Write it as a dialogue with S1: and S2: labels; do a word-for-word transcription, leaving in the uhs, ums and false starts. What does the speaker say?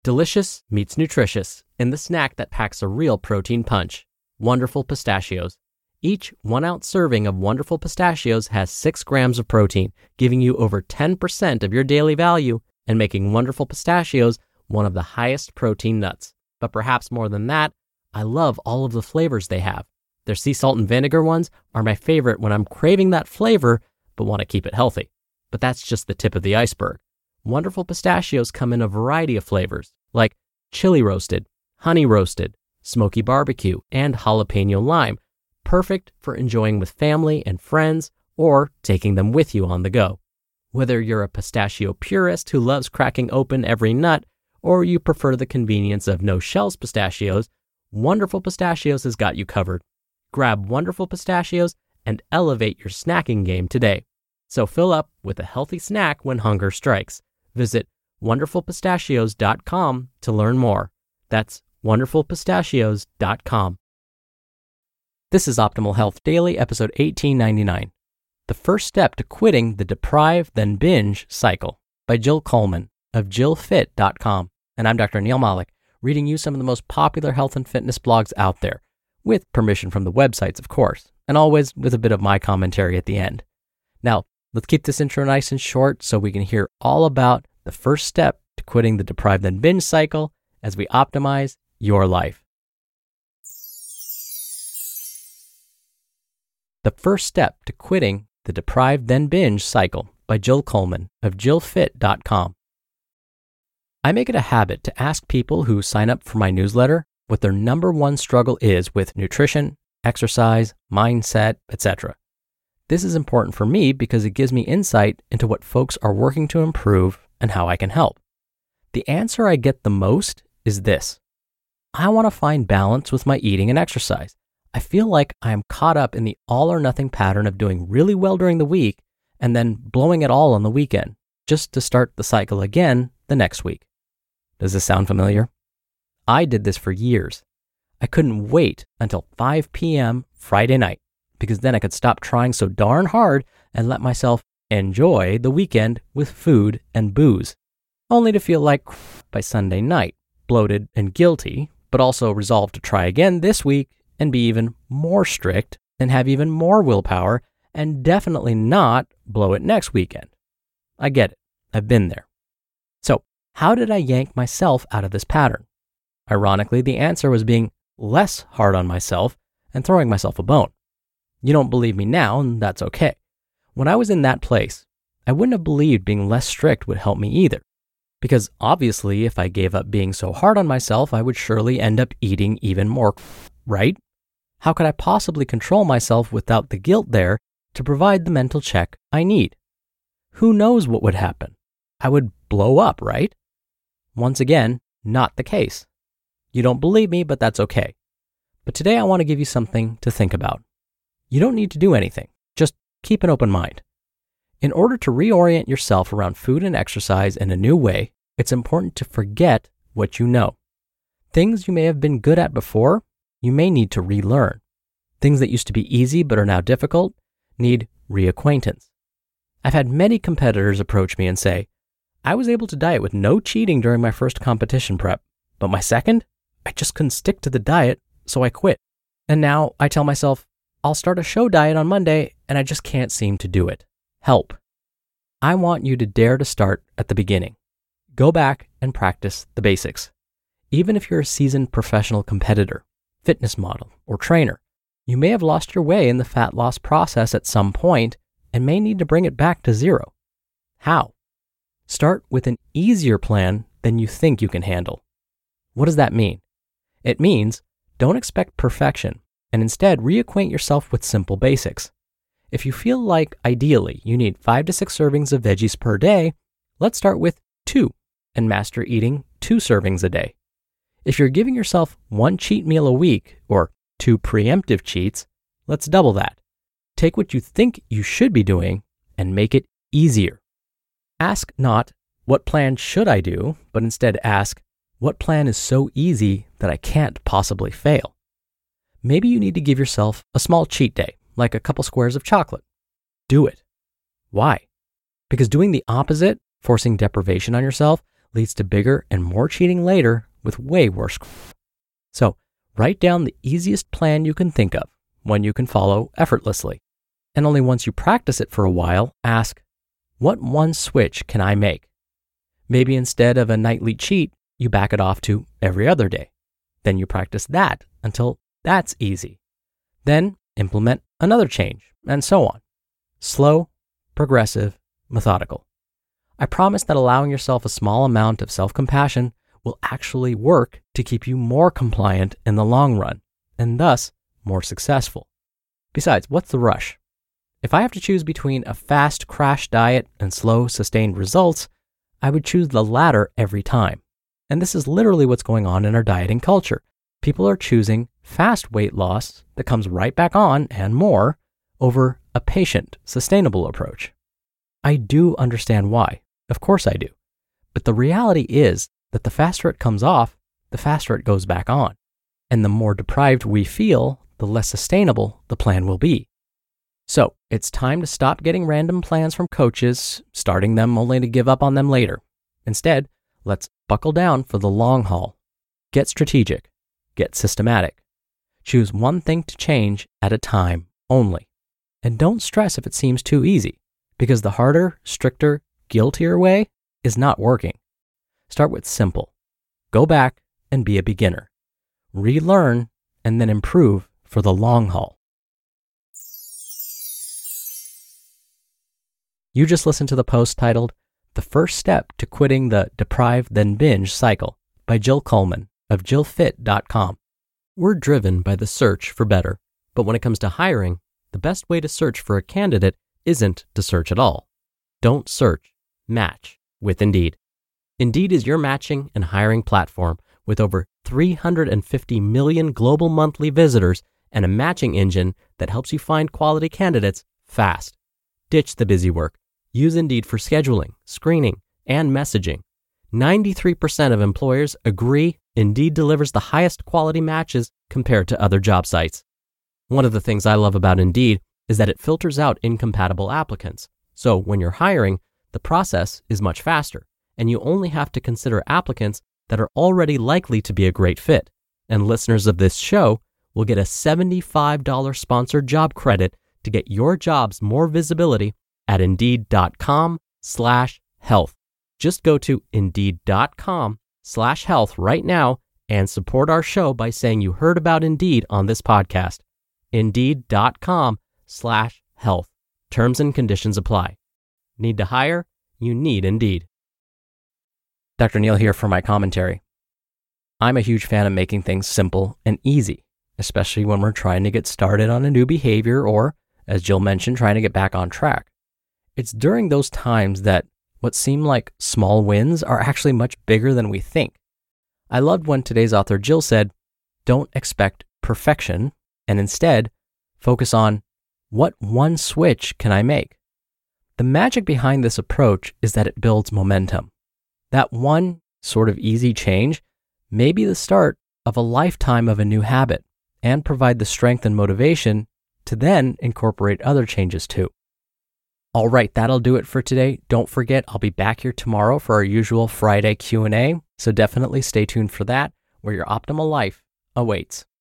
S1: Delicious meets nutritious in the snack that packs a real protein punch. Wonderful Pistachios. Each one-ounce serving of Wonderful Pistachios has six grams of protein, giving you over ten percent of your daily value and making Wonderful Pistachios one of the highest protein nuts. But perhaps more than that, I love all of the flavors they have. Their sea salt and vinegar ones are my favorite when I'm craving that flavor but want to keep it healthy. But that's just the tip of the iceberg. Wonderful Pistachios come in a variety of flavors, like chili roasted, honey roasted, smoky barbecue, and jalapeno lime, perfect for enjoying with family and friends or taking them with you on the go. Whether you're a pistachio purist who loves cracking open every nut, or you prefer the convenience of no-shells pistachios, Wonderful Pistachios has got you covered. Grab Wonderful Pistachios and elevate your snacking game today. So fill up with a healthy snack when hunger strikes. Visit wonderful pistachios dot com to learn more. That's wonderful pistachios dot com. This is Optimal Health Daily, episode eighteen ninety-nine. The First Step to Quitting the Deprive Then Binge Cycle by Jill Coleman of jill fit dot com. And I'm Doctor Neil Malik, reading you some of the most popular health and fitness blogs out there, with permission from the websites, of course, and always with a bit of my commentary at the end. Now, let's keep this intro nice and short so we can hear all about the first step to quitting the deprive then binge cycle as we optimize your life. The First Step to Quitting the Deprive Then Binge Cycle by Jill Coleman of jill fit dot com. I make it a habit to ask people who sign up for my newsletter what their number one struggle is with nutrition, exercise, mindset, et cetera. This is important for me because it gives me insight into what folks are working to improve and how I can help. The answer I get the most is this: I want to find balance with my eating and exercise. I feel like I am caught up in the all or nothing pattern of doing really well during the week and then blowing it all on the weekend, just to start the cycle again the next week. Does this sound familiar? I did this for years. I couldn't wait until five p.m. Friday night, because then I could stop trying so darn hard and let myself enjoy the weekend with food and booze, only to feel like by Sunday night, bloated and guilty, but also resolved to try again this week and be even more strict and have even more willpower and definitely not blow it next weekend. I get it. I've been there. So, how did I yank myself out of this pattern? Ironically, the answer was being less hard on myself and throwing myself a bone. You don't believe me now, and that's okay. When I was in that place, I wouldn't have believed being less strict would help me either. Because obviously, if I gave up being so hard on myself, I would surely end up eating even more, right? How could I possibly control myself without the guilt there to provide the mental check I need? Who knows what would happen? I would blow up, right? Once again, not the case. You don't believe me, but that's okay. But today I want to give you something to think about. You don't need to do anything. Just keep an open mind. In order to reorient yourself around food and exercise in a new way, it's important to forget what you know. Things you may have been good at before, you may need to relearn. Things that used to be easy but are now difficult need reacquaintance. I've had many competitors approach me and say, I was able to diet with no cheating during my first competition prep, but my second, I just couldn't stick to the diet, so I quit. And now I tell myself, I'll start a show diet on Monday, and I just can't seem to do it. Help. I want you to dare to start at the beginning. Go back and practice the basics. Even if you're a seasoned professional competitor, fitness model, or trainer, you may have lost your way in the fat loss process at some point and may need to bring it back to zero. How? Start with an easier plan than you think you can handle. What does that mean? It means don't expect perfection and instead reacquaint yourself with simple basics. If you feel like ideally you need five to six servings of veggies per day, let's start with two and master eating two servings a day. If you're giving yourself one cheat meal a week or two preemptive cheats, let's double that. Take what you think you should be doing and make it easier. Ask not, what plan should I do, but instead ask, what plan is so easy that I can't possibly fail? Maybe you need to give yourself a small cheat day, like a couple squares of chocolate. Do it. Why? Because doing the opposite, forcing deprivation on yourself, leads to bigger and more cheating later with way worse. So write down the easiest plan you can think of, one you can follow effortlessly. And only once you practice it for a while, ask, what one switch can I make? Maybe instead of a nightly cheat, you back it off to every other day. Then you practice that until that's easy. Then implement another change, and so on. Slow, progressive, methodical. I promise that allowing yourself a small amount of self-compassion will actually work to keep you more compliant in the long run, and thus more successful. Besides, what's the rush? If I have to choose between a fast crash diet and slow, sustained results, I would choose the latter every time. And this is literally what's going on in our dieting culture. People are choosing fast weight loss that comes right back on and more over a patient, sustainable approach. I do understand why. Of course I do. But the reality is that the faster it comes off, the faster it goes back on. And the more deprived we feel, the less sustainable the plan will be. So it's time to stop getting random plans from coaches, starting them only to give up on them later. Instead, let's buckle down for the long haul. Get strategic. Get systematic. Choose one thing to change at a time only. And don't stress if it seems too easy, because the harder, stricter, guiltier way is not working. Start with simple. Go back and be a beginner. Relearn and then improve for the long haul. You just listened to the post titled, The First Step to Quitting the Deprive Then Binge Cycle by Jill Coleman of jill fit dot com. We're driven by the search for better, but when it comes to hiring, the best way to search for a candidate isn't to search at all. Don't search, match with Indeed. Indeed is your matching and hiring platform with over three hundred fifty million global monthly visitors and a matching engine that helps you find quality candidates fast. Ditch the busy work. Use Indeed for scheduling, screening, and messaging. ninety-three percent of employers agree Indeed delivers the highest quality matches compared to other job sites. One of the things I love about Indeed is that it filters out incompatible applicants. So when you're hiring, the process is much faster, and you only have to consider applicants that are already likely to be a great fit. And listeners of this show will get a seventy-five dollars sponsored job credit to get your jobs more visibility at indeed.com slash health. Just go to indeed.com slash health right now and support our show by saying you heard about Indeed on this podcast. Indeed.com slash health. Terms and conditions apply. Need to hire? You need Indeed. Doctor Neal here for my commentary. I'm a huge fan of making things simple and easy, especially when we're trying to get started on a new behavior or, as Jill mentioned, trying to get back on track. It's during those times that what seem like small wins are actually much bigger than we think. I loved when today's author Jill said, don't expect perfection, and instead focus on what one switch can I make? The magic behind this approach is that it builds momentum. That one sort of easy change may be the start of a lifetime of a new habit and provide the strength and motivation to then incorporate other changes too. All right, that'll do it for today. Don't forget, I'll be back here tomorrow for our usual Friday Q and A, so definitely stay tuned for that, where your optimal life awaits.